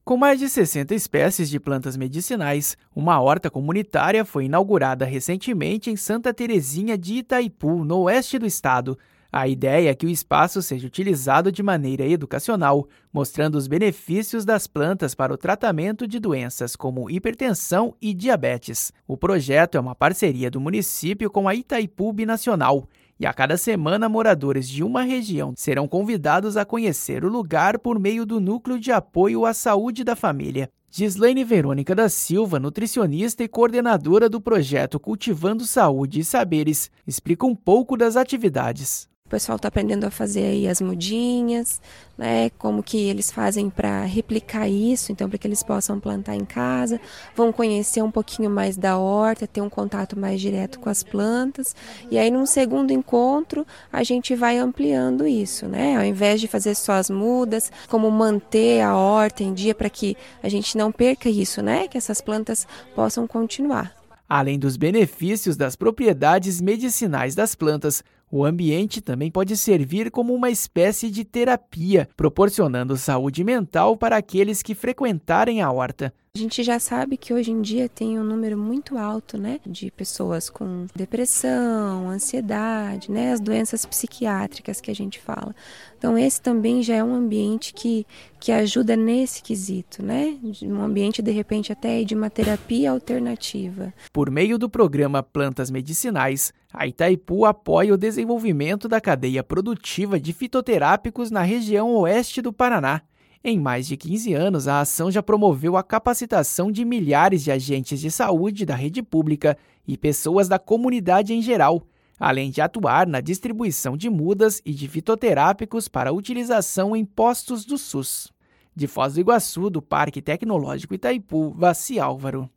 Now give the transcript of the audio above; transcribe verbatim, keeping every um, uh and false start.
Com mais de sessenta espécies de plantas medicinais, uma horta comunitária foi inaugurada recentemente em Santa Terezinha de Itaipu, no oeste do estado. A ideia é que o espaço seja utilizado de maneira educacional, mostrando os benefícios das plantas para o tratamento de doenças como hipertensão e diabetes. O projeto é uma parceria do município com a Itaipu Binacional, e a cada semana moradores de uma região serão convidados a conhecer o lugar por meio do Núcleo de Apoio à Saúde da Família. Gislaine Verônica da Silva, nutricionista e coordenadora do projeto Cultivando Saúde e Saberes, explica um pouco das atividades. O pessoal está aprendendo a fazer aí as mudinhas, né? Como que eles fazem para replicar isso, então para que eles possam plantar em casa, vão conhecer um pouquinho mais da horta, ter um contato mais direto com as plantas, e aí num segundo encontro a gente vai ampliando isso, né? Ao invés de fazer só as mudas, como manter a horta em dia para que a gente não perca isso, né? Que essas plantas possam continuar. Além dos benefícios das propriedades medicinais das plantas, o ambiente também pode servir como uma espécie de terapia, proporcionando saúde mental para aqueles que frequentarem a horta. A gente já sabe que hoje em dia tem um número muito alto, né, de pessoas com depressão, ansiedade, né, as doenças psiquiátricas que a gente fala. Então esse também já é um ambiente que, que ajuda nesse quesito, né, um ambiente de repente até de uma terapia alternativa. Por meio do programa Plantas Medicinais, a Itaipu apoia o desenvolvimento da cadeia produtiva de fitoterápicos na região oeste do Paraná. Em mais de quinze anos, a ação já promoveu a capacitação de milhares de agentes de saúde da rede pública e pessoas da comunidade em geral, além de atuar na distribuição de mudas e de fitoterápicos para utilização em postos do SUS. De Foz do Iguaçu, do Parque Tecnológico Itaipu, Vassi Álvaro.